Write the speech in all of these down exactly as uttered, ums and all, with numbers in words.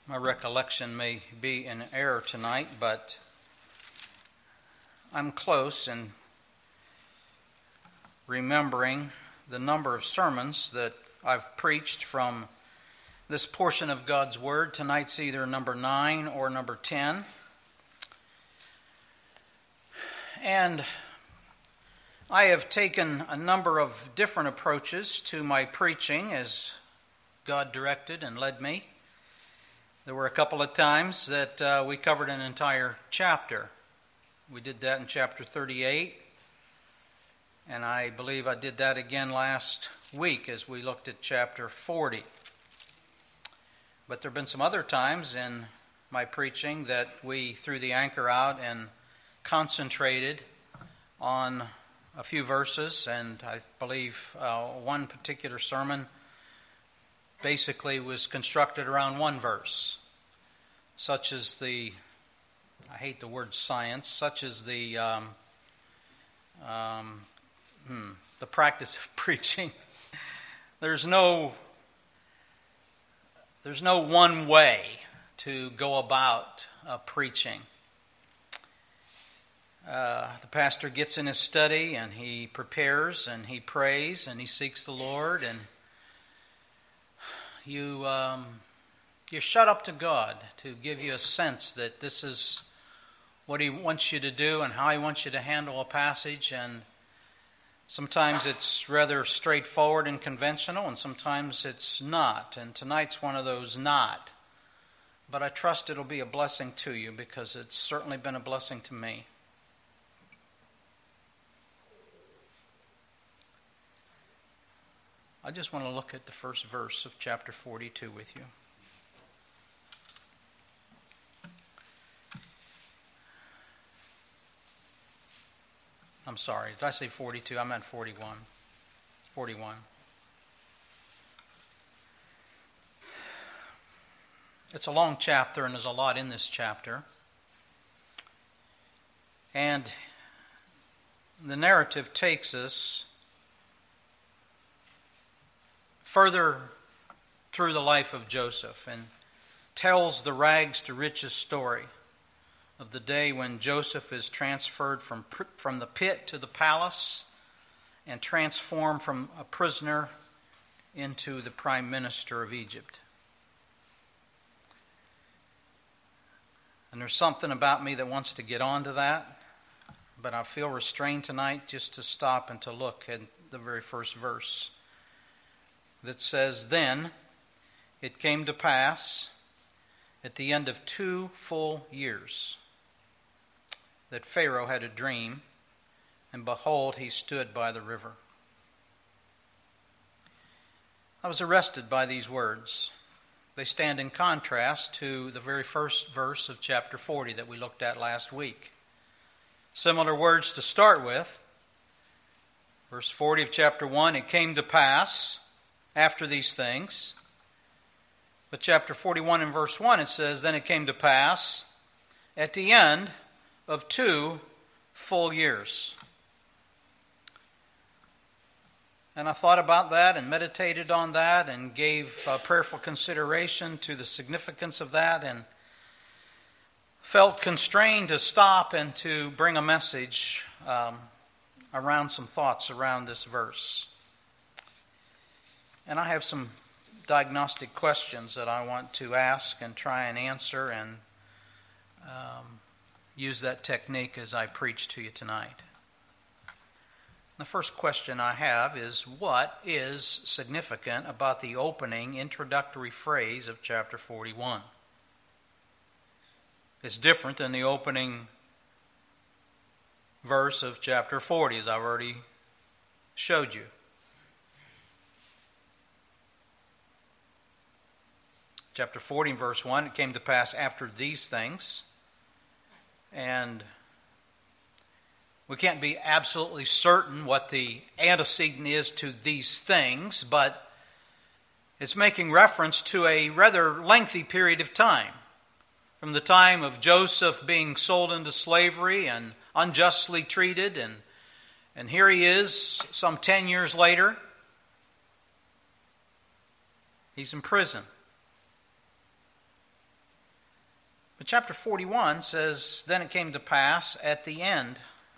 My recollection may be in error tonight, but I'm close in remembering the number of sermons that I've preached from this portion of God's Word. Tonight's either number nine or number ten. And I have taken a number of different approaches to my preaching as God directed and led me. There were a couple of times that uh, we covered an entire chapter. We did that in chapter thirty-eight, and I believe I did that again last week as we looked at chapter forty. But there have been some other times in my preaching that we threw the anchor out and concentrated on a few verses, and I believe uh, one particular sermon basically was constructed around one verse, such as the, I hate the word science, such as the um, um, hmm, the practice of preaching. There's no, there's no one way to go about uh, preaching. Uh, the pastor gets in his study and he prepares and he prays and he seeks the Lord, and you um, you shut up to God to give you a sense that this is what He wants you to do and how He wants you to handle a passage. And sometimes it's rather straightforward and conventional, and sometimes it's not. And tonight's one of those not. But I trust it'll be a blessing to you, because it's certainly been a blessing to me. I just want to look at the first verse of chapter forty-two with you. I'm sorry, did I say forty-two? I meant forty-one. forty-one. It's a long chapter, and there's a lot in this chapter. And the narrative takes us further through the life of Joseph and tells the rags to riches story of the day when Joseph is transferred from, from the pit to the palace and transformed from a prisoner into the prime minister of Egypt. And there's something about me that wants to get onto that, but I feel restrained tonight just to stop and to look at the very first verse that says, "Then it came to pass at the end of two full years that Pharaoh had a dream, and behold, he stood by the river." I was arrested by these words. They stand in contrast to the very first verse of chapter forty that we looked at last week. Similar words to start with. Verse forty of chapter one, "It came to pass after these things." But chapter forty-one and verse one, it says, "Then it came to pass at the end of two full years." And I thought about that and meditated on that and gave uh, prayerful consideration to the significance of that, and felt constrained to stop and to bring a message um, around some thoughts around this verse. And I have some diagnostic questions that I want to ask and try and answer, and um, use that technique as I preach to you tonight. The first question I have is, what is significant about the opening introductory phrase of chapter forty-one? It's different than the opening verse of chapter forty, as I've already showed you. Chapter forty, verse one, "It came to pass after these things." And we can't be absolutely certain what the antecedent is to these things, but it's making reference to a rather lengthy period of time. From the time of Joseph being sold into slavery and unjustly treated, and, and here he is some ten years later. He's in prison. But chapter forty-one says, then it came to pass at the end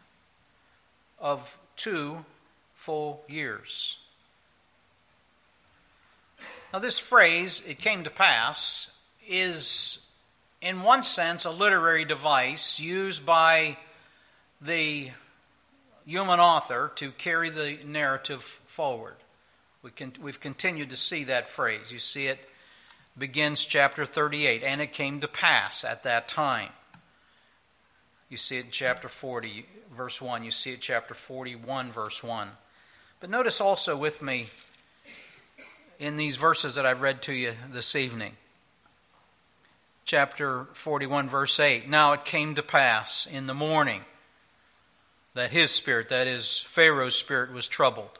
of two full years. Now this phrase, it came to pass, is in one sense a literary device used by the human author to carry the narrative forward. We can, we've continued to see that phrase. You see it begins chapter thirty-eight, and it came to pass at that time. You see it in chapter forty, verse one. You see it chapter forty-one, verse one. But notice also with me in these verses that I've read to you this evening. Chapter forty-one, verse eight. Now it came to pass in the morning that his spirit, that is, Pharaoh's spirit, was troubled.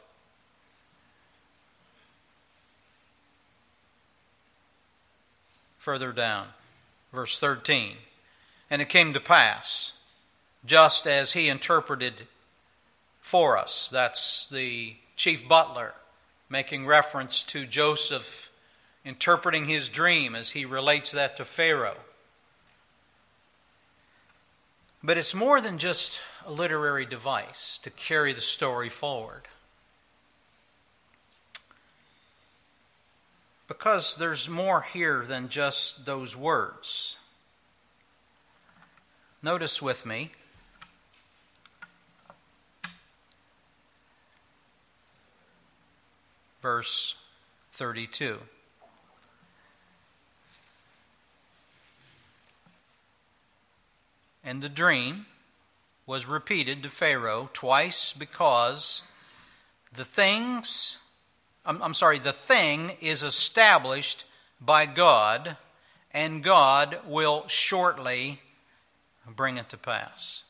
Further down, verse thirteen. And it came to pass, just as he interpreted for us. That's the chief butler making reference to Joseph interpreting his dream as he relates that to Pharaoh. But it's more than just a literary device to carry the story forward. Because there's more here than just those words. Notice with me verse thirty-two. And the dream was repeated to Pharaoh twice because the things, I'm, I'm sorry, the thing is established by God, and God will shortly bring it to pass.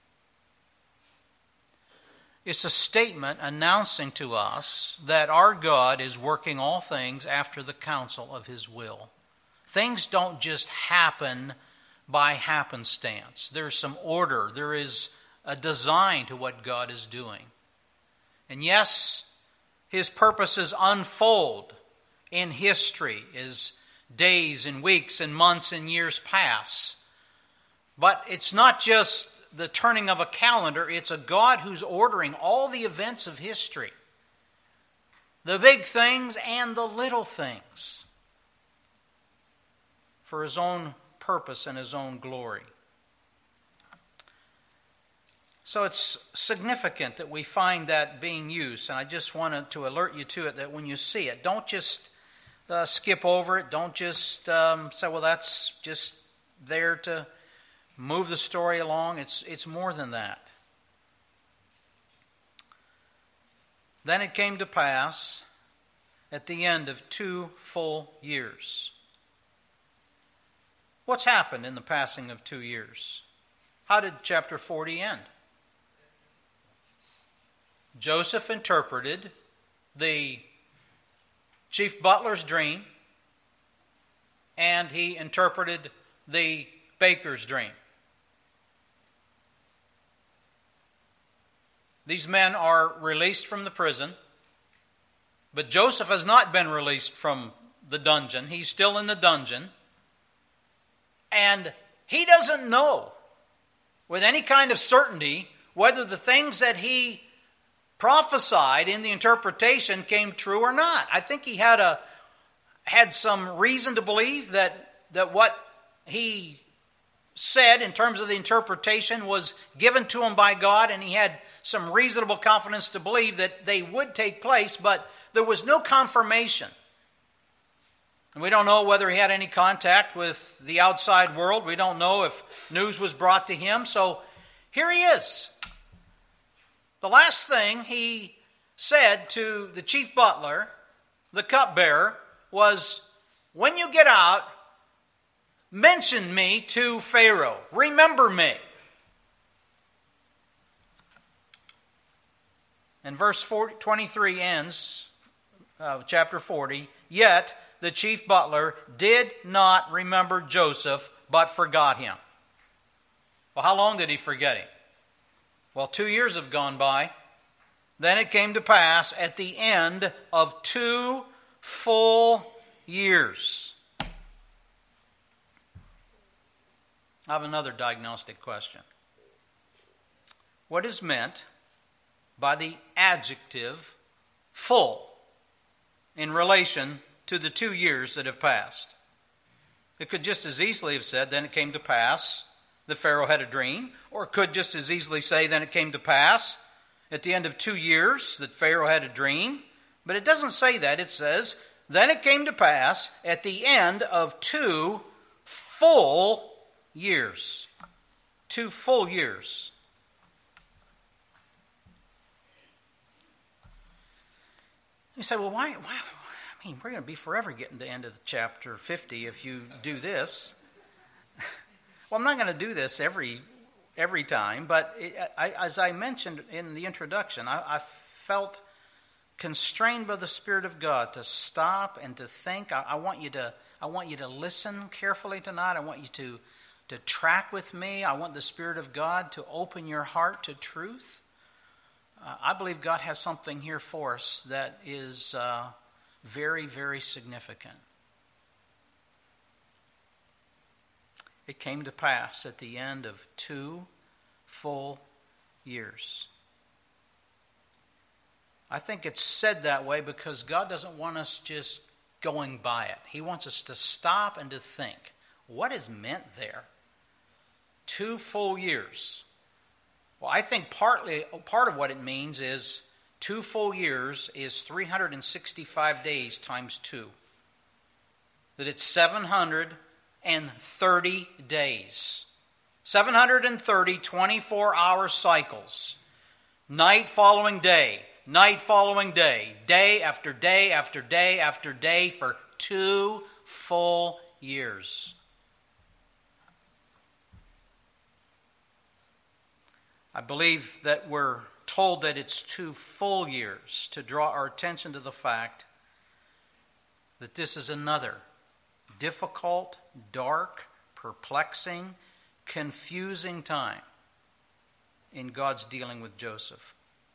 It's a statement announcing to us that our God is working all things after the counsel of His will. Things don't just happen by happenstance. There's some order. There is a design to what God is doing. And yes, His purposes unfold in history as days and weeks and months and years pass. But it's not just the turning of a calendar. It's a God who's ordering all the events of history. The big things and the little things. For His own purpose and His own glory. So it's significant that we find that being used. And I just wanted to alert you to it, that when you see it, don't just uh, skip over it. Don't just um, say, well, that's just there to move the story along. It's, it's more than that. Then it came to pass at the end of two full years. What's happened in the passing of two years? How did chapter forty end? Joseph interpreted the chief butler's dream, and he interpreted the baker's dream. These men are released from the prison, but Joseph has not been released from the dungeon. He's still in the dungeon. And he doesn't know with any kind of certainty whether the things that he prophesied in the interpretation came true or not. I think he had a had some reason to believe that, that what he said in terms of the interpretation was given to him by God, and he had some reasonable confidence to believe that they would take place, but there was no confirmation. And we don't know whether he had any contact with the outside world. We don't know if news was brought to him. So here he is. The last thing he said to the chief butler, the cupbearer, was, when you get out, mention me to Pharaoh. Remember me. And verse twenty-three ends of chapter forty. Yet the chief butler did not remember Joseph, but forgot him. Well, how long did he forget him? Well, two years have gone by. Then it came to pass at the end of two full years. I have another diagnostic question. What is meant by the adjective full in relation to the two years that have passed? It could just as easily have said, then it came to pass that Pharaoh had a dream, or it could just as easily say, then it came to pass at the end of two years that Pharaoh had a dream. But it doesn't say that. It says, then it came to pass at the end of two full years. Two full years. You say, well, why, why? I mean, we're going to be forever getting to the end of the chapter fifty if you do this. Well, I'm not going to do this every every time, but it, I, as I mentioned in the introduction, I, I felt constrained by the Spirit of God to stop and to think. I, I want you to I want you to listen carefully tonight. I want you to to track with me. I want the Spirit of God to open your heart to truth. Uh, I believe God has something here for us that is uh, very, very significant. It came to pass at the end of two full years. I think it's said that way because God doesn't want us just going by it. He wants us to stop and to think, what is meant there? Two full years. Well, I think partly part of what it means is two full years is three hundred sixty-five days times two. That it's seven hundred thirty days. seven hundred thirty twenty-four hour cycles. Night following day. Night following day. Day after day after day after day for two full years. I believe that we're told that it's two full years to draw our attention to the fact that this is another difficult, dark, perplexing, confusing time in God's dealing with Joseph.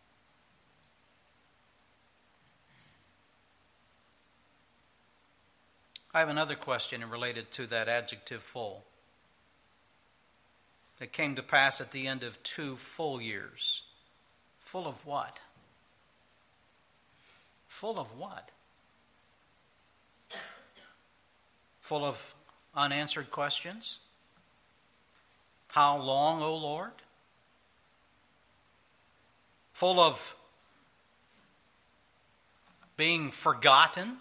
I have another question related to that adjective full. It came to pass at the end of two full years. Full of what? Full of what? Full of unanswered questions? How long, O Lord? Full of being forgotten?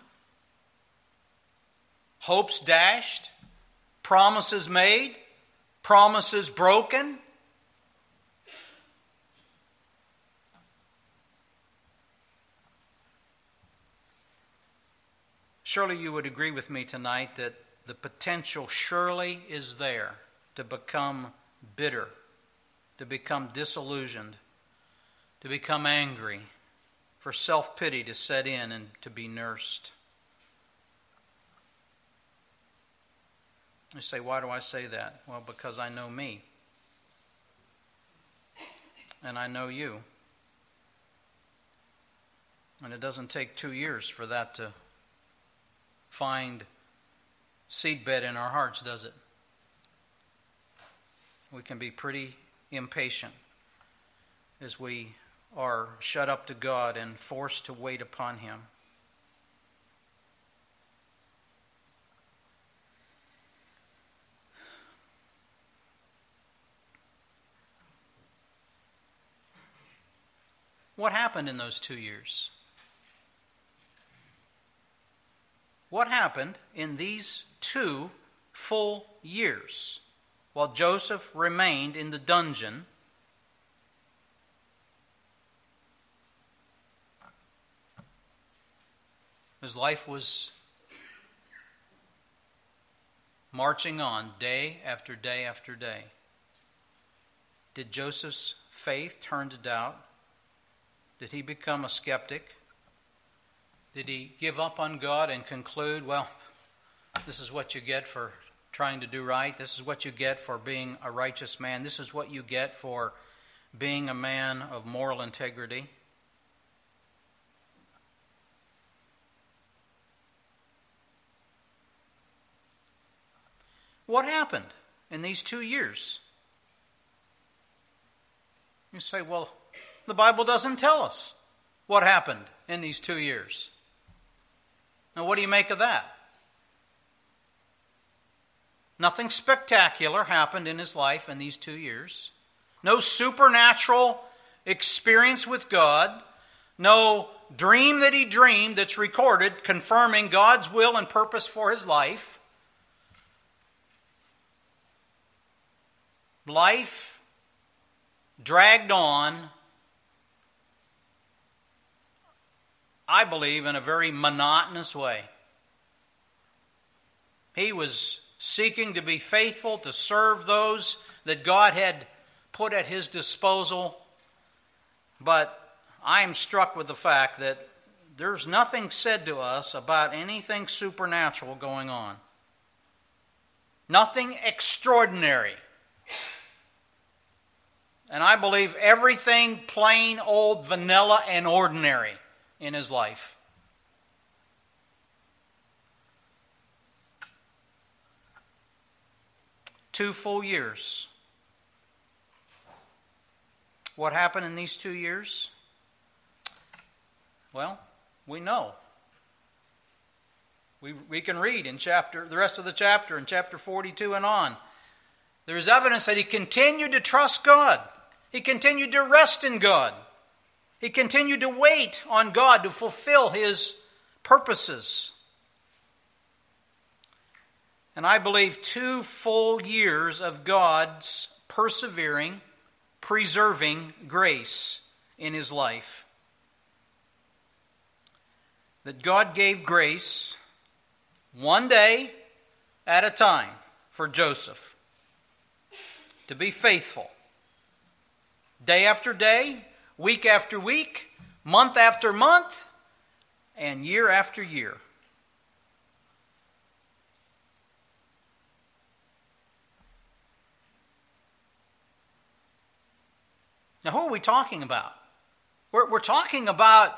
Hopes dashed? Promises made? Promises broken? Surely you would agree with me tonight that the potential surely is there to become bitter, to become disillusioned, to become angry, for self-pity to set in and to be nursed. You say, why do I say that? Well, because I know me. And I know you. And it doesn't take two years for that to find seedbed in our hearts, does it? We can be pretty impatient as we are shut up to God and forced to wait upon Him. What happened in those two years? What happened in these two full years while Joseph remained in the dungeon? His life was marching on day after day after day. Did Joseph's faith turn to doubt? Did he become a skeptic? Did he give up on God and conclude, well, this is what you get for trying to do right. This is what you get for being a righteous man. This is what you get for being a man of moral integrity. What happened in these two years? You say, well, the Bible doesn't tell us what happened in these two years. Now, what do you make of that? Nothing spectacular happened in his life in these two years. No supernatural experience with God. No dream that he dreamed that's recorded confirming God's will and purpose for his life. Life dragged on, I believe, in a very monotonous way. He was seeking to be faithful, to serve those that God had put at his disposal. But I am struck with the fact that there's nothing said to us about anything supernatural going on. Nothing extraordinary. And I believe everything plain, old, vanilla, and ordinary in his life. Two full years. What happened in these two years? Well, we know. We, we can read in chapter the rest of the chapter, in chapter forty-two and on. There is evidence that he continued to trust God. He continued to rest in God. He continued to wait on God to fulfill his purposes. And I believe two full years of God's persevering, preserving grace in his life. That God gave grace one day at a time for Joseph to be faithful. Day after day, week after week, month after month, and year after year. Now, who are we talking about? We're, we're talking about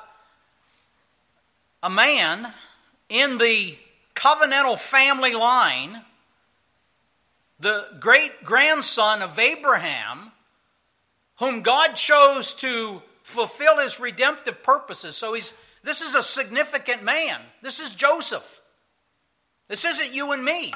a man in the covenantal family line, the great-grandson of Abraham, whom God chose to fulfill his redemptive purposes. So he's this is a significant man. This is Joseph. This isn't you and me.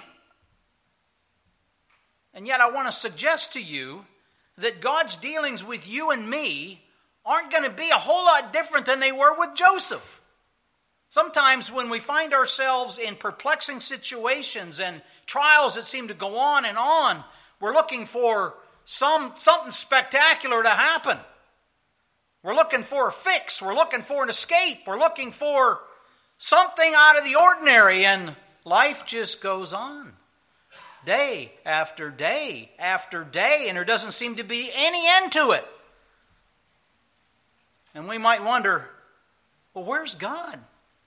And yet I want to suggest to you that God's dealings with you and me aren't going to be a whole lot different than they were with Joseph. Sometimes when we find ourselves in perplexing situations and trials that seem to go on and on, we're looking for some something spectacular to happen. We're looking for a fix. We're looking for an escape. We're looking for something out of the ordinary, and life just goes on. Day after day after day, and there doesn't seem to be any end to it. And we might wonder, well, where's God?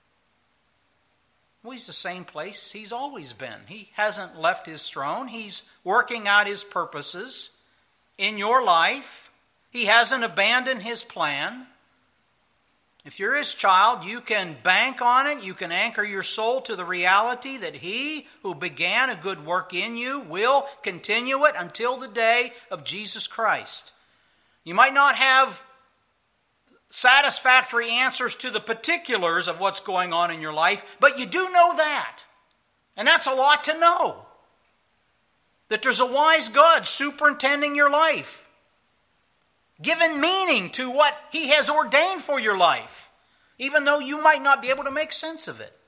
Well, he's the same place he's always been. He hasn't left his throne. He's working out his purposes in your life. He hasn't abandoned his plan. If you're his child, you can bank on it. You can anchor your soul to the reality that he who began a good work in you will continue it until the day of Jesus Christ. You might not have satisfactory answers to the particulars of what's going on in your life, but you do know that. And that's a lot to know. That there's a wise God superintending your life, giving meaning to what he has ordained for your life, even though you might not be able to make sense of it.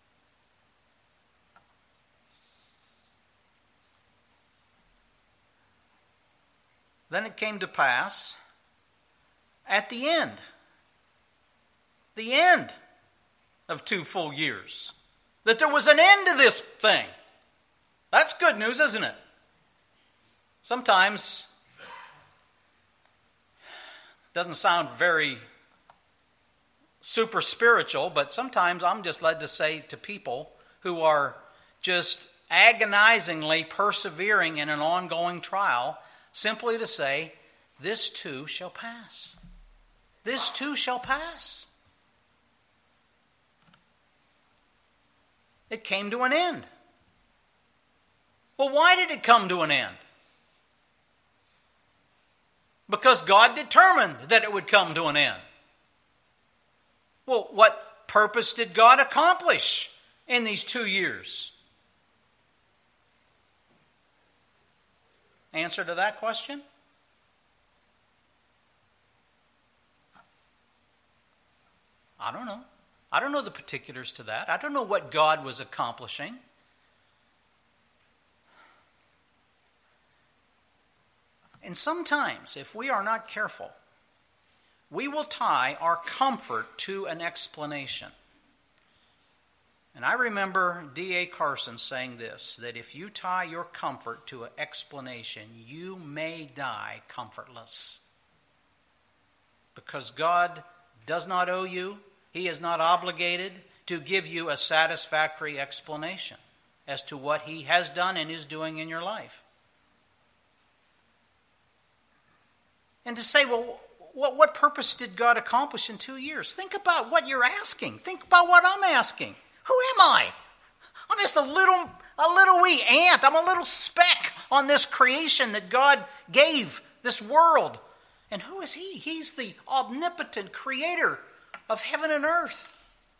Then it came to pass at the end, the end of two full years, that there was an end to this thing. That's good news, isn't it? Sometimes it doesn't sound very super spiritual, but sometimes I'm just led to say to people who are just agonizingly persevering in an ongoing trial, simply to say, this too shall pass. This too shall pass. It came to an end. Well, why did it come to an end? Because God determined that it would come to an end. Well, what purpose did God accomplish in these two years? Answer to that question? I don't know. I don't know the particulars to that. I don't know what God was accomplishing. And sometimes, if we are not careful, we will tie our comfort to an explanation. And I remember D A Carson saying this, that if you tie your comfort to an explanation, you may die comfortless. Because God does not owe you, He is not obligated to give you a satisfactory explanation as to what He has done and is doing in your life. And to say, well, what, what purpose did God accomplish in two years? Think about what you're asking. Think about what I'm asking. Who am I? I'm just a little, a little wee ant. I'm a little speck on this creation that God gave, this world. And who is He? He's the omnipotent creator of heaven and earth.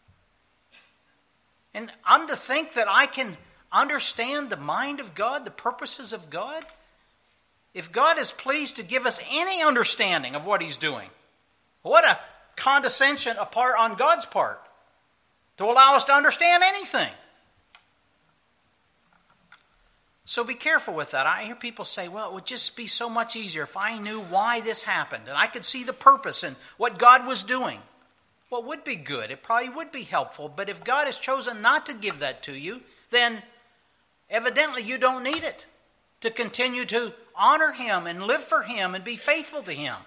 And I'm to think that I can understand the mind of God, the purposes of God? If God is pleased to give us any understanding of what He's doing, what a condescension apart on God's part to allow us to understand anything. So be careful with that. I hear people say, well, it would just be so much easier if I knew why this happened and I could see the purpose and what God was doing. Well, it would be good. It probably would be helpful. But if God has chosen not to give that to you, then evidently you don't need it to continue to honor Him and live for Him and be faithful to Him.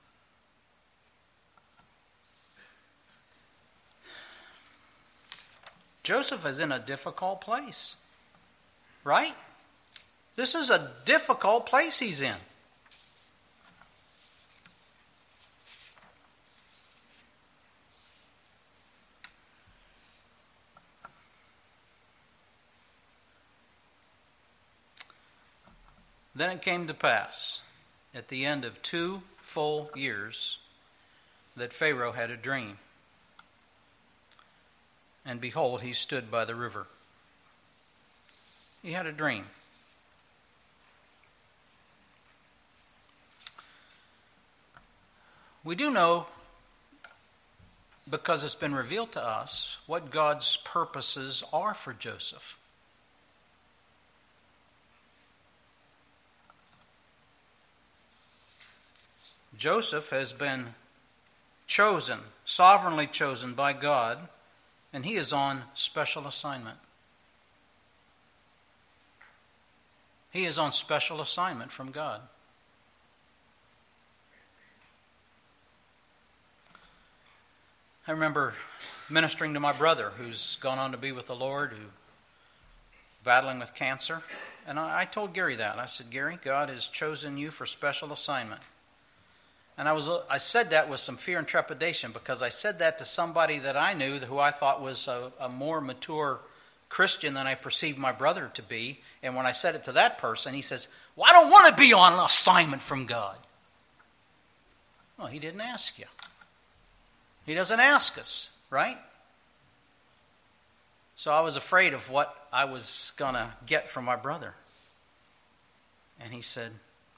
Joseph is in a difficult place, right? This is a difficult place he's in. Then it came to pass, at the end of two full years, that Pharaoh had a dream. And behold, he stood by the river. He had a dream. We do know, because it's been revealed to us, what God's purposes are for Joseph. Joseph has been chosen, sovereignly chosen by God, and he is on special assignment. He is on special assignment from God. I remember ministering to my brother who's gone on to be with the Lord, who's battling with cancer. And I, I told Gary that. I said, Gary, God has chosen you for special assignment. And I was I said that with some fear and trepidation because I said that to somebody that I knew who I thought was a, a more mature Christian than I perceived my brother to be. And when I said it to that person, he says, well, I don't want to be on an assignment from God. Well, he didn't ask you. He doesn't ask us, right? So I was afraid of what I was going to get from my brother. And he said,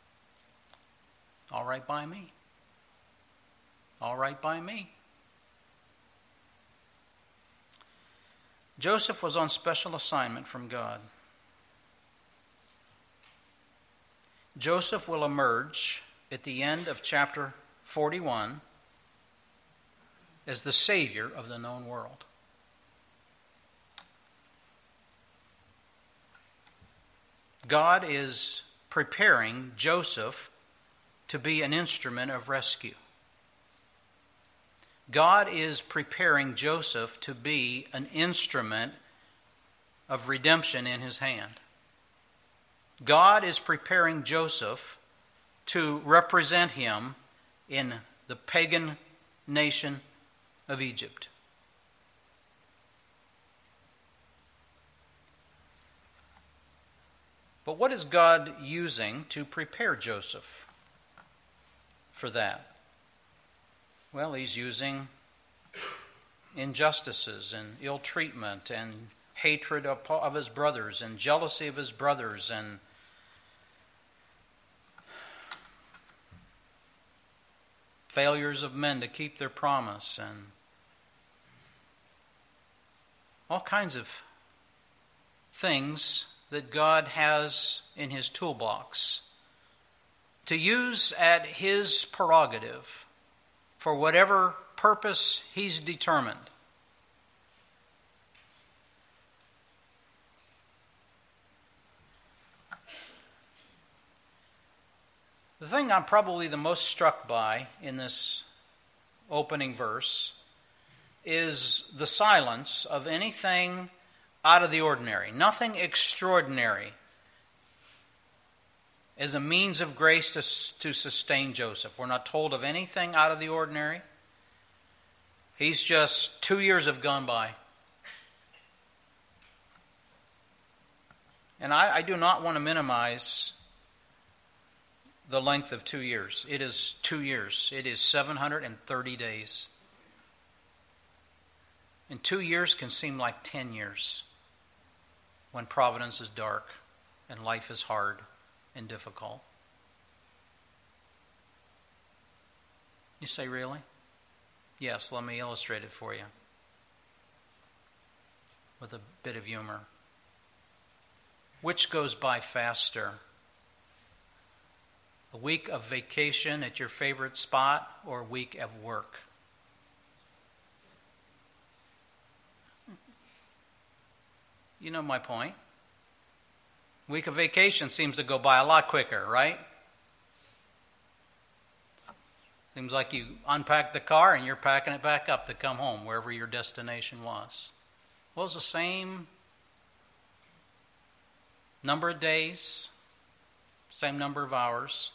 all right by me. All right by me. Joseph was on special assignment from God. Joseph will emerge at the end of chapter forty-one as the Savior of the known world. God is preparing Joseph to be an instrument of rescue. God is preparing Joseph to be an instrument of redemption in his hand. God is preparing Joseph to represent him in the pagan nation of Egypt. But what is God using to prepare Joseph for that? Well, he's using injustices and ill treatment and hatred of, of his brothers and jealousy of his brothers and failures of men to keep their promise and all kinds of things that God has in his toolbox to use at his prerogative for whatever purpose he's determined. The thing I'm probably the most struck by in this opening verse is the silence of anything out of the ordinary, nothing extraordinary as a means of grace to, to sustain Joseph. We're not told of anything out of the ordinary. He's just, two years have gone by. And I, I do not want to minimize the length of two years. It is two years. It is seven hundred thirty days. And two years can seem like ten years when providence is dark and life is hard and difficult. You say, really? Yes, let me illustrate it for you with a bit of humor. Which goes by faster? A week of vacation at your favorite spot or a week of work? You know my point. Week of vacation seems to go by a lot quicker, right? Seems like you unpack the car and you're packing it back up to come home, wherever your destination was. Well, it was the same number of days, same number of hours.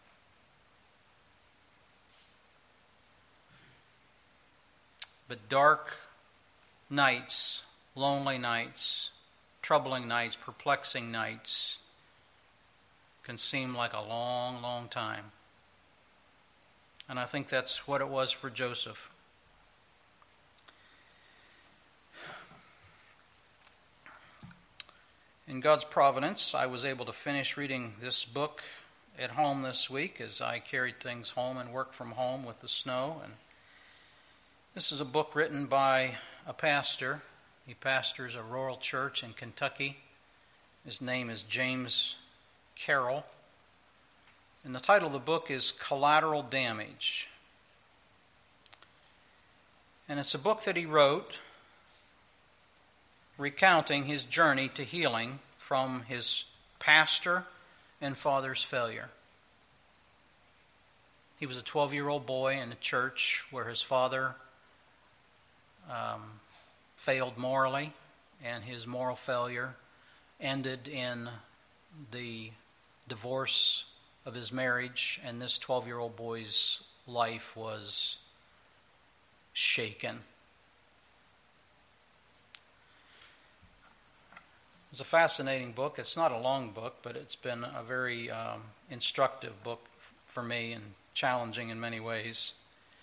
But dark nights, lonely nights, troubling nights, perplexing nights can seem like a long, long time. And I think that's what it was for Joseph. In God's providence, I was able to finish reading this book at home this week as I carried things home and worked from home with the snow. And this is a book written by a pastor. He pastors a rural church in Kentucky. His name is James Carroll. And the title of the book is Collateral Damage. And it's a book that he wrote recounting his journey to healing from his pastor and father's failure. He was a twelve-year-old boy in a church where his father um, failed morally, and his moral failure ended in the divorce of his marriage, and this twelve-year-old boy's life was shaken. It's a fascinating book. It's not a long book, but it's been a very um, instructive book for me and challenging in many ways.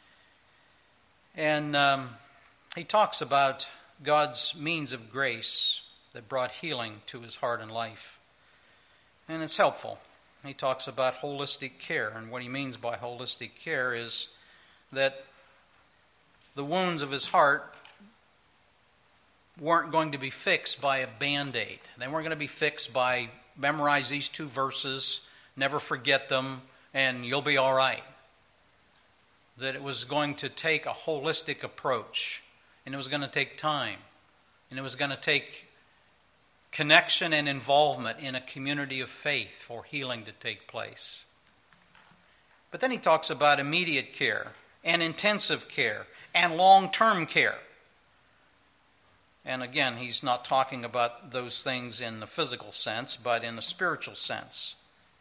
And um, he talks about God's means of grace that brought healing to his heart and life. And it's helpful. He talks about holistic care, and what he means by holistic care is that the wounds of his heart weren't going to be fixed by a Band-Aid. They weren't going to be fixed by memorize these two verses, never forget them, and you'll be all right. That it was going to take a holistic approach, and it was going to take time, and it was going to take connection and involvement in a community of faith for healing to take place. But then he talks about immediate care and intensive care and long-term care. And again, he's not talking about those things in the physical sense, but in a spiritual sense.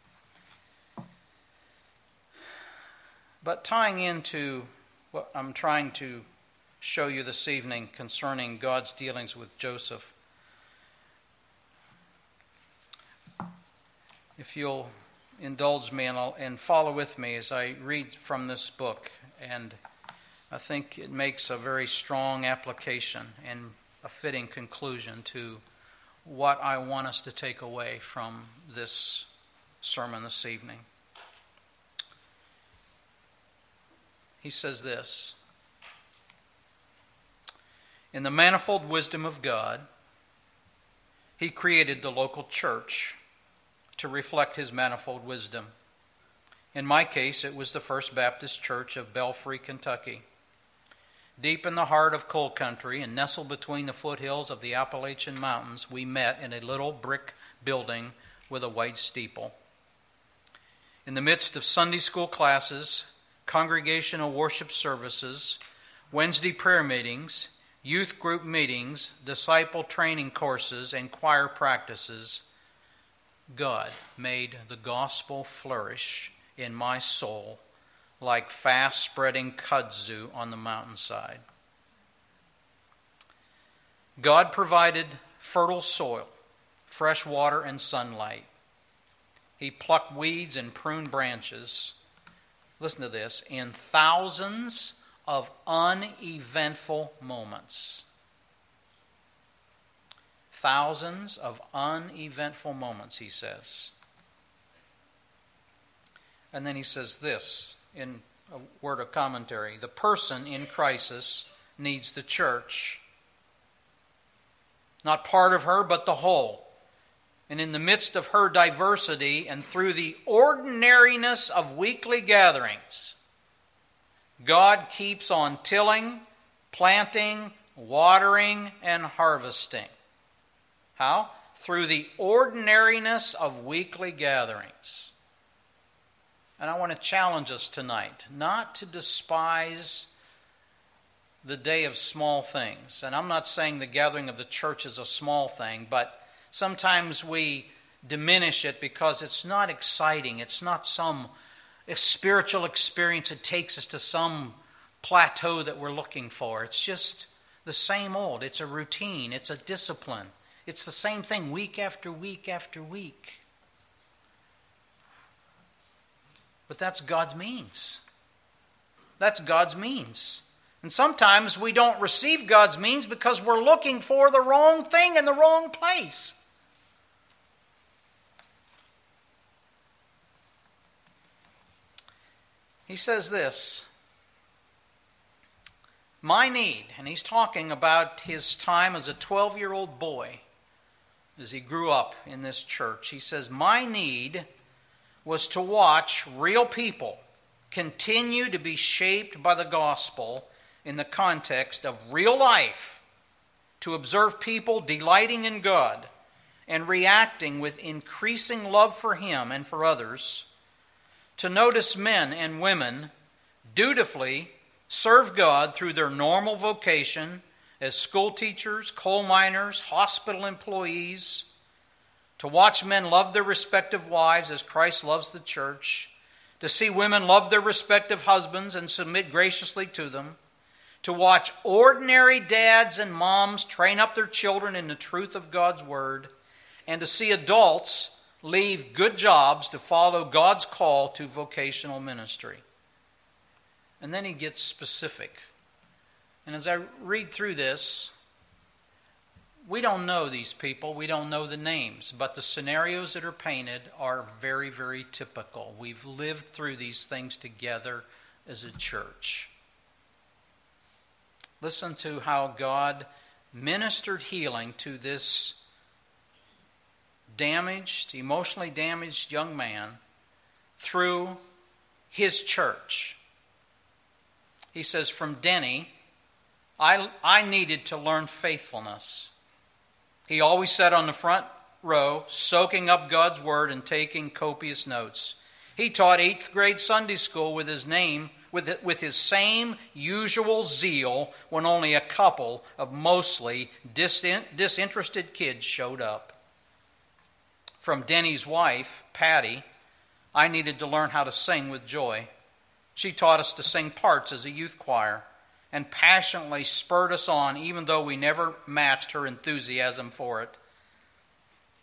But tying into what I'm trying to show you this evening concerning God's dealings with Joseph, if you'll indulge me and, I'll, and follow with me as I read from this book. And I think it makes a very strong application and a fitting conclusion to what I want us to take away from this sermon this evening. He says this: in the manifold wisdom of God, He created the local church to reflect His manifold wisdom. In my case, it was the First Baptist Church of Belfry, Kentucky. Deep in the heart of coal country and nestled between the foothills of the Appalachian Mountains, we met in a little brick building with a white steeple. In the midst of Sunday school classes, congregational worship services, Wednesday prayer meetings, youth group meetings, disciple training courses, and choir practices, God made the gospel flourish in my soul like fast-spreading kudzu on the mountainside. God provided fertile soil, fresh water, and sunlight. He plucked weeds and pruned branches. Listen to this: in thousands of uneventful moments. Thousands of uneventful moments, he says. And then he says this in a word of commentary: the person in crisis needs the church. Not part of her, but the whole. And in the midst of her diversity and through the ordinariness of weekly gatherings, God keeps on tilling, planting, watering, and harvesting. How? Through the ordinariness of weekly gatherings. And I want to challenge us tonight not to despise the day of small things. And I'm not saying the gathering of the church is a small thing, but sometimes we diminish it because it's not exciting. It's not some spiritual experience that takes us to some plateau that we're looking for. It's just the same old. It's a routine. It's a discipline. It's the same thing week after week after week. But that's God's means. That's God's means. And sometimes we don't receive God's means because we're looking for the wrong thing in the wrong place. He says this: my need, and he's talking about his time as a twelve-year-old boy as he grew up in this church. He says, my need was to watch real people continue to be shaped by the gospel in the context of real life, to observe people delighting in God and reacting with increasing love for Him and for others, to notice men and women dutifully serve God through their normal vocation as school teachers, coal miners, hospital employees, to watch men love their respective wives as Christ loves the church, to see women love their respective husbands and submit graciously to them, to watch ordinary dads and moms train up their children in the truth of God's Word, and to see adults leave good jobs to follow God's call to vocational ministry. And then he gets specific. And as I read through this, we don't know these people. We don't know the names. But the scenarios that are painted are very, very typical. We've lived through these things together as a church. Listen to how God ministered healing to this damaged, emotionally damaged young man through his church. He says, from Denny, I, I needed to learn faithfulness. He always sat on the front row, soaking up God's Word and taking copious notes. He taught eighth grade Sunday school with his name, with, with his same usual zeal when only a couple of mostly disinterested kids showed up. From Denny's wife, Patty, I needed to learn how to sing with joy. She taught us to sing parts as a youth choir and passionately spurred us on even though we never matched her enthusiasm for it.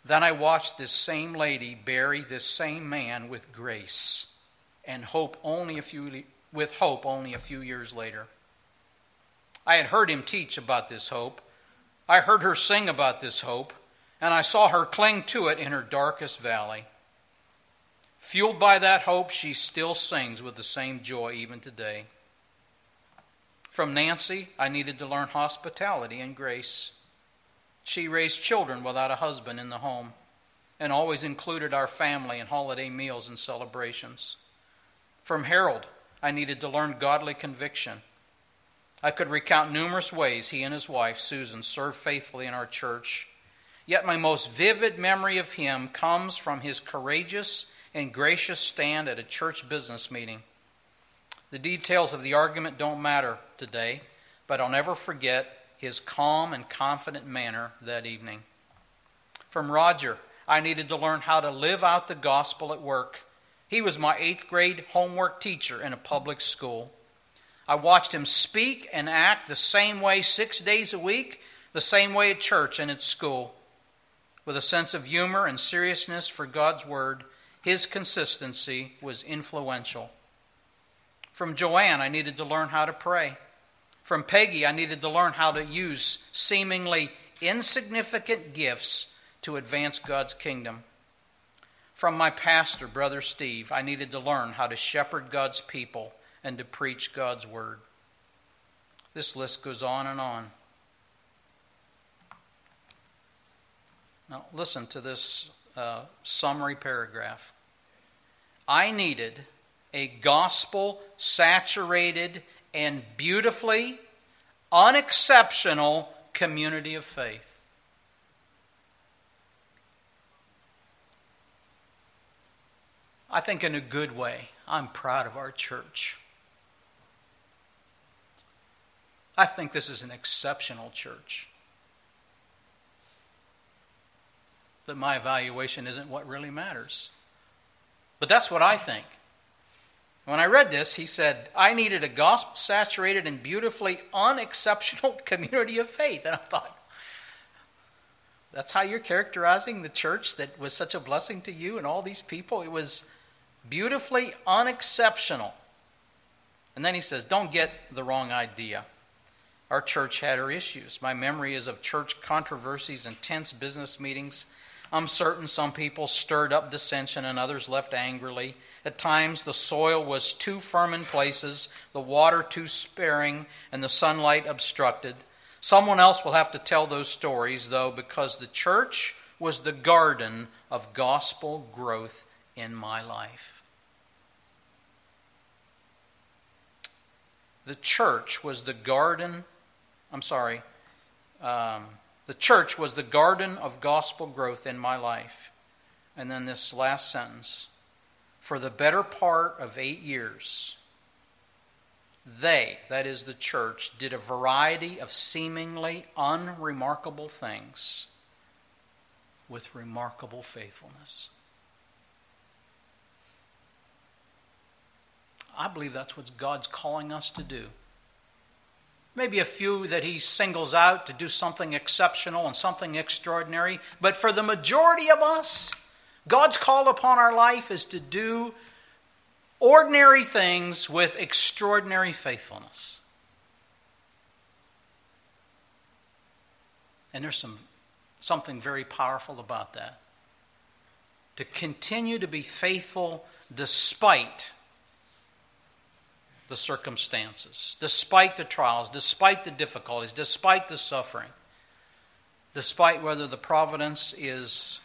Then I watched this same lady bury this same man with grace and hope only a few with hope only a few years later. I had heard him teach about this hope. I heard her sing about this hope, and I saw her cling to it in her darkest valley. Fueled by that hope, she still sings with the same joy even today. From Nancy, I needed to learn hospitality and grace. She raised children without a husband in the home and always included our family in holiday meals and celebrations. From Harold, I needed to learn godly conviction. I could recount numerous ways he and his wife, Susan, served faithfully in our church. Yet my most vivid memory of him comes from his courageous and gracious stand at a church business meeting. The details of the argument don't matter today, but I'll never forget his calm and confident manner that evening. From Roger, I needed to learn how to live out the gospel at work. He was my eighth grade homework teacher in a public school. I watched him speak and act the same way six days a week, the same way at church and at school. With a sense of humor and seriousness for God's word, his consistency was influential. From Joanne, I needed to learn how to pray. From Peggy, I needed to learn how to use seemingly insignificant gifts to advance God's kingdom. From my pastor, Brother Steve, I needed to learn how to shepherd God's people and to preach God's word. This list goes on and on. Now, listen to this uh, summary paragraph. I needed a gospel-saturated and beautifully unexceptional community of faith. I think in a good way, I'm proud of our church. I think this is an exceptional church. But my evaluation isn't what really matters. But that's what I think. When I read this, he said, I needed a gospel-saturated and beautifully unexceptional community of faith. And I thought, that's how you're characterizing the church that was such a blessing to you and all these people? It was beautifully unexceptional. And then he says, don't get the wrong idea. Our church had her issues. My memory is of church controversies and tense business meetings. I'm certain some people stirred up dissension and others left angrily. At times the soil was too firm in places, the water too sparing, and the sunlight obstructed. Someone else will have to tell those stories, though, because the church was the garden of gospel growth in my life. The church was the garden, I'm sorry, um, the church was the garden of gospel growth in my life. And then this last sentence. For the better part of eight years, they, that is the church, did a variety of seemingly unremarkable things with remarkable faithfulness. I believe that's what God's calling us to do. Maybe a few that he singles out to do something exceptional and something extraordinary. But for the majority of us, God's call upon our life is to do ordinary things with extraordinary faithfulness. And there's some something very powerful about that. To continue to be faithful despite the circumstances, despite the trials, despite the difficulties, despite the suffering, despite whether the providence is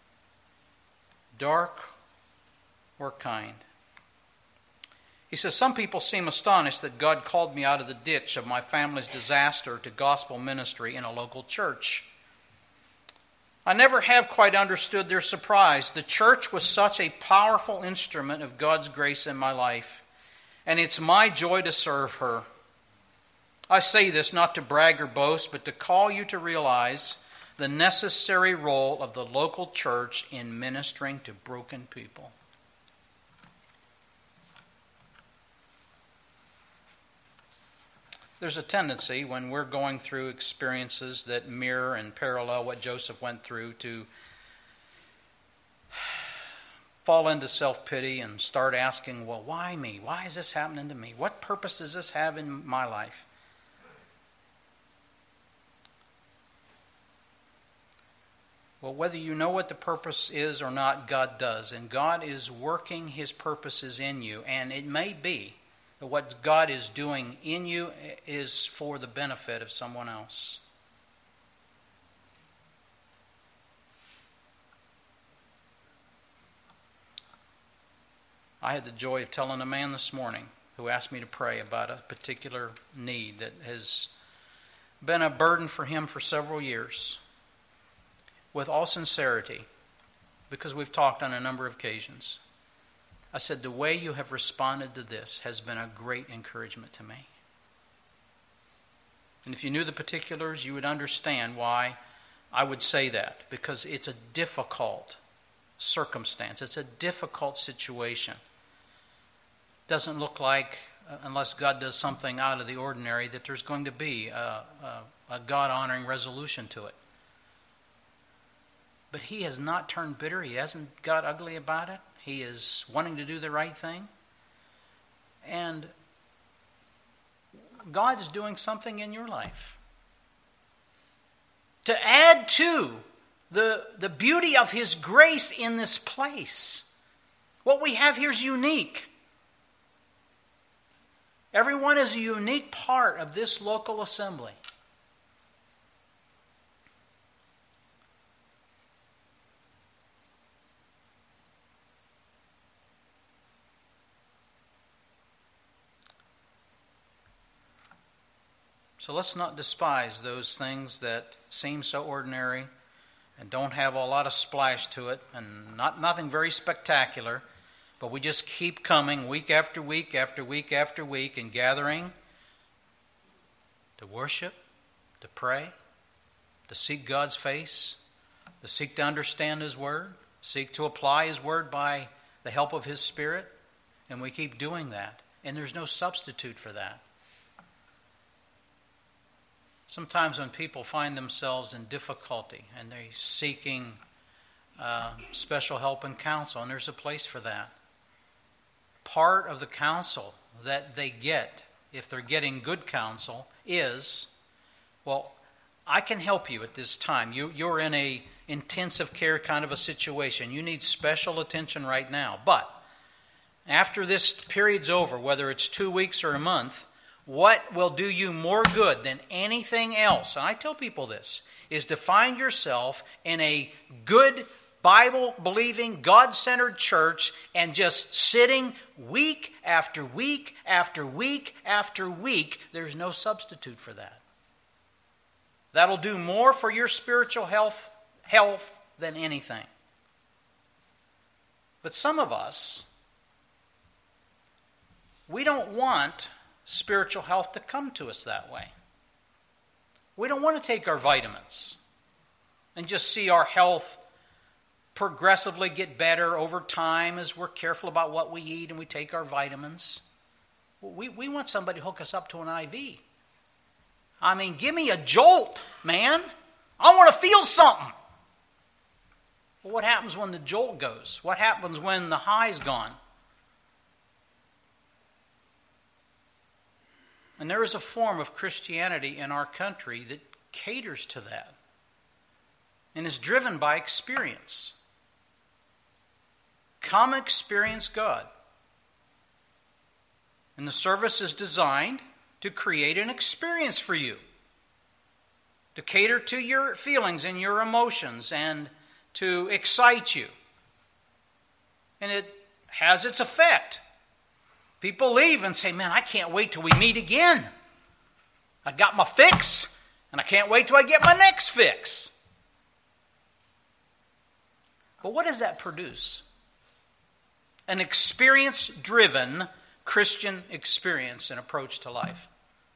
dark or kind. He says, some people seem astonished that God called me out of the ditch of my family's disaster to gospel ministry in a local church. I never have quite understood their surprise. The church was such a powerful instrument of God's grace in my life. And it's my joy to serve her. I say this not to brag or boast, but to call you to realize the necessary role of the local church in ministering to broken people. There's a tendency when we're going through experiences that mirror and parallel what Joseph went through to fall into self-pity and start asking, well, why me? Why is this happening to me? What purpose does this have in my life? Well, whether you know what the purpose is or not, God does. And God is working His purposes in you. And it may be that what God is doing in you is for the benefit of someone else. I had the joy of telling a man this morning who asked me to pray about a particular need that has been a burden for him for several years. With all sincerity, because we've talked on a number of occasions, I said, the way you have responded to this has been a great encouragement to me. And if you knew the particulars, you would understand why I would say that, because it's a difficult circumstance. It's a difficult situation. Doesn't look like, uh, unless God does something out of the ordinary, that there's going to be a, a, a God-honoring resolution to it. But he has not turned bitter. He hasn't got ugly about it. He is wanting to do the right thing. And God is doing something in your life to add to the, the beauty of His grace in this place. What we have here is unique. Everyone is a unique part of this local assembly. So let's not despise those things that seem so ordinary and don't have a lot of splash to it and not nothing very spectacular, but we just keep coming week after week after week after week and gathering to worship, to pray, to seek God's face, to seek to understand His Word, seek to apply His Word by the help of His Spirit, and we keep doing that. And there's no substitute for that. Sometimes when people find themselves in difficulty and they're seeking uh, special help and counsel, and there's a place for that. Part of the counsel that they get, if they're getting good counsel, is, well, I can help you at this time. You, you're in a intensive care kind of a situation. You need special attention right now. But after this period's over, whether it's two weeks or a month, what will do you more good than anything else, and I tell people this, is to find yourself in a good, Bible-believing, God-centered church and just sitting week after week after week after week. There's no substitute for that. That'll do more for your spiritual health, health than anything. But some of us, we don't want spiritual health to come to us that way. We don't want to take our vitamins and just see our health progressively get better over time as we're careful about what we eat and we take our vitamins. We, we want somebody to hook us up to an I V. I mean, give me a jolt, man. I want to feel something. Well, what happens when the jolt goes? What happens when the high's gone? And there is a form of Christianity in our country that caters to that and is driven by experience. Come experience God. And the service is designed to create an experience for you, to cater to your feelings and your emotions and to excite you. And it has its effect. People leave and say, man, I can't wait till we meet again. I got my fix, and I can't wait till I get my next fix. But what does that produce? An experience-driven Christian experience and approach to life.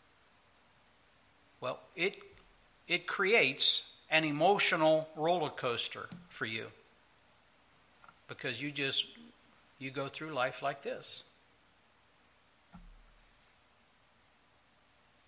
Well, it, it creates an emotional roller coaster for you. Because you just, you go through life like this.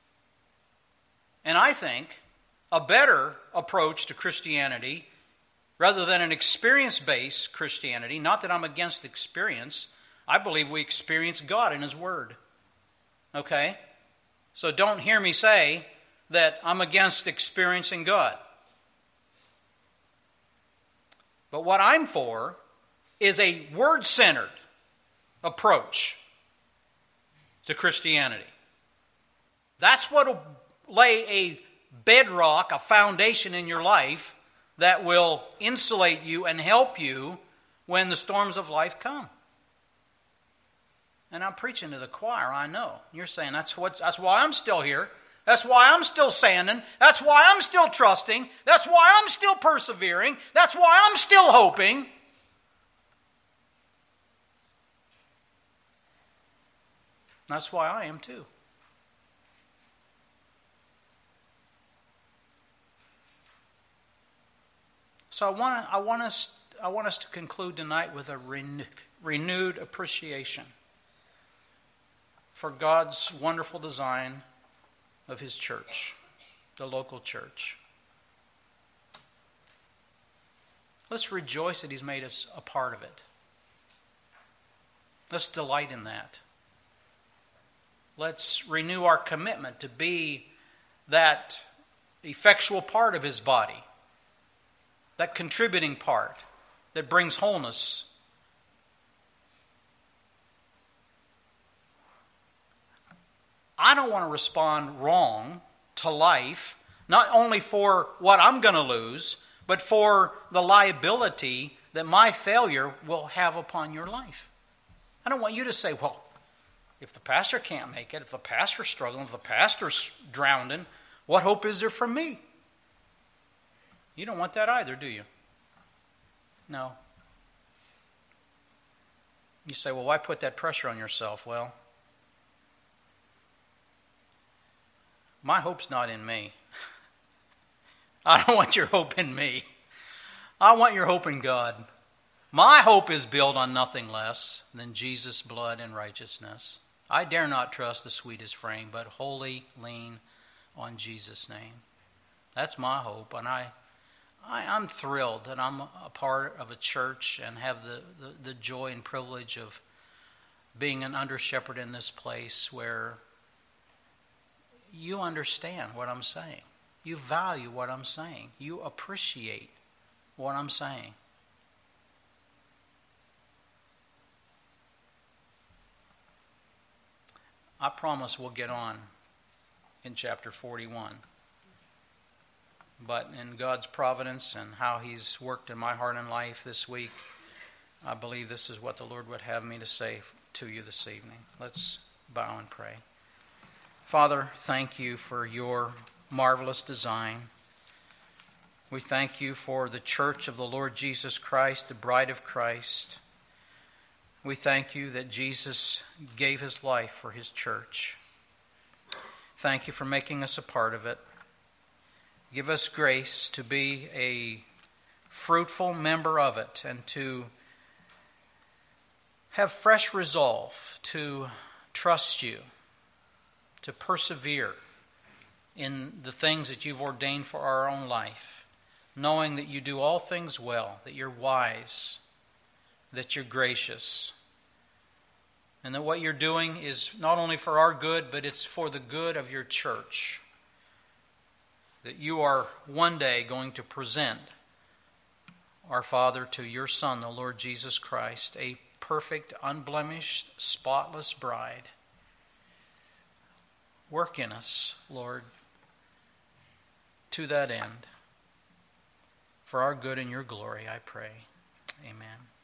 And I think a better approach to Christianity rather than an experience-based Christianity. Not that I'm against experience. I believe we experience God in His Word. Okay? So don't hear me say that I'm against experiencing God. But what I'm for is a Word-centered approach to Christianity. That's what will lay a bedrock, a foundation in your life that will insulate you and help you when the storms of life come. And I'm preaching to the choir, I know. You're saying, that's what, that's why I'm still here. That's why I'm still standing. That's why I'm still trusting. That's why I'm still persevering. That's why I'm still hoping. That's why I am too. So I want I want us I want us to conclude tonight with a renew, renewed appreciation for God's wonderful design of His church, the local church. Let's rejoice that He's made us a part of it. Let's delight in that. Let's renew our commitment to be that effectual part of His body, that contributing part that brings wholeness. I don't want to respond wrong to life, not only for what I'm going to lose, but for the liability that my failure will have upon your life. I don't want you to say, well, if the pastor can't make it, if the pastor's struggling, if the pastor's drowning, what hope is there for me? You don't want that either, do you? No. You say, well, why put that pressure on yourself? Well, my hope's not in me. I don't want your hope in me. I want your hope in God. My hope is built on nothing less than Jesus' blood and righteousness. I dare not trust the sweetest frame, but wholly lean on Jesus' name. That's my hope, and I, I, I'm thrilled that I'm a part of a church and have the, the, the joy and privilege of being an under-shepherd in this place where you understand what I'm saying. You value what I'm saying. You appreciate what I'm saying. I promise we'll get on in chapter forty-one. But in God's providence and how He's worked in my heart and life this week, I believe this is what the Lord would have me to say to you this evening. Let's bow and pray. Father, thank you for your marvelous design. We thank you for the church of the Lord Jesus Christ, the bride of Christ. We thank you that Jesus gave His life for His church. Thank you for making us a part of it. Give us grace to be a fruitful member of it and to have fresh resolve to trust you, to persevere in the things that you've ordained for our own life, knowing that you do all things well, that you're wise, that you're gracious, and that what you're doing is not only for our good, but it's for the good of your church. That you are one day going to present our Father to your Son, the Lord Jesus Christ, a perfect, unblemished, spotless bride. Work in us, Lord, to that end. For our good and your glory, I pray. Amen.